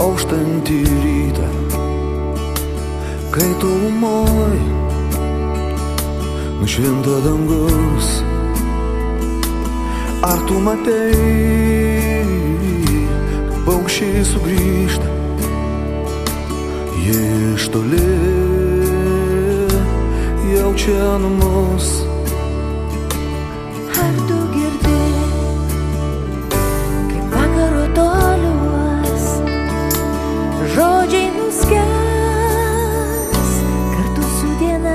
auštantį rytą, kai tolumoj nušvinta dangus. Ar tu matei, paukščiai sugrįžta, jie iš toli jaučia namus. Ar tu girdi, kaip vakaro toliuos žodžiai nuskęs kartu su diena?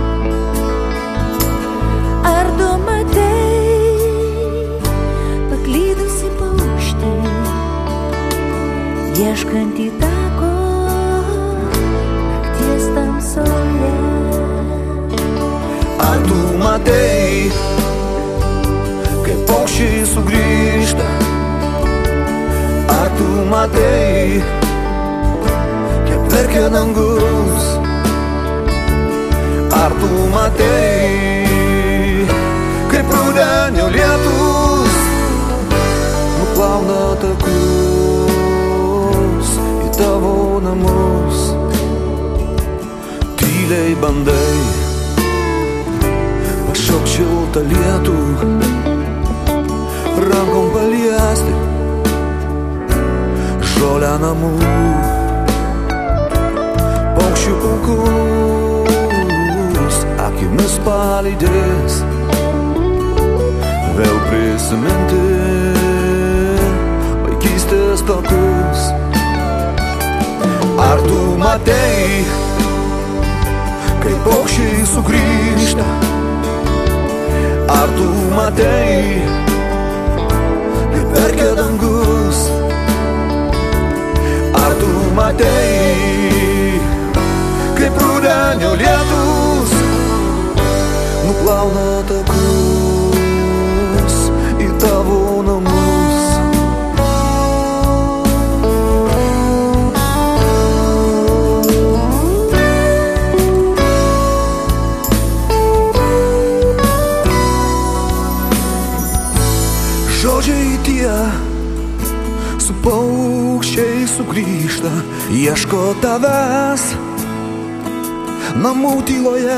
Ar tu matei paklydusi paukštį, ieškantį tako nakties tamsoje? Ar tu matei, kaip paukščiai sugrįžta? Ar tu matei, kaip verkia dangus? Ar tu matei, kaip rudenio lietus nuplauna takus į tavo namus? Tyliai bandai pašaukt šiltą lietų, rankom paliesti žolę namų. Paukščių pulkus akimis palydės, vėl prisiminti vaikystės takus. Ar tu matei, kai paukščiai sugrįžta? Ar tu matei, kaip verkia dangus? Ar tu matei, kaip rudenio lietus nuplauna takus į tavo namus? Žodžiai tie su paukščiai sugrįžta, ieško tavęs namų tyloje.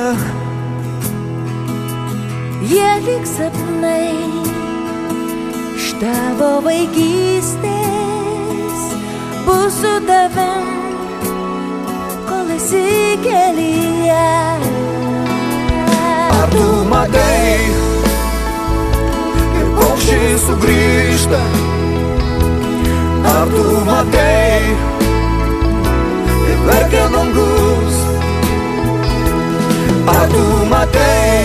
Jie lyg sapnai iš tavo vaikystės bus su tavim, kol esi kelyje. Ar tu matei, kaip paukščiai sugrįžta? Ar tu matei, kaip verkia dangus? Ar tu matei,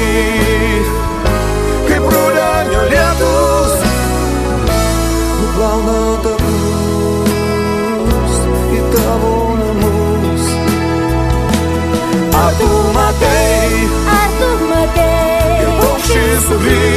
kaip rudenio lietus nuplauna takus į tavo namus? Ar tu matei, Ar tu matei, kaip paukščiai sugrįžta?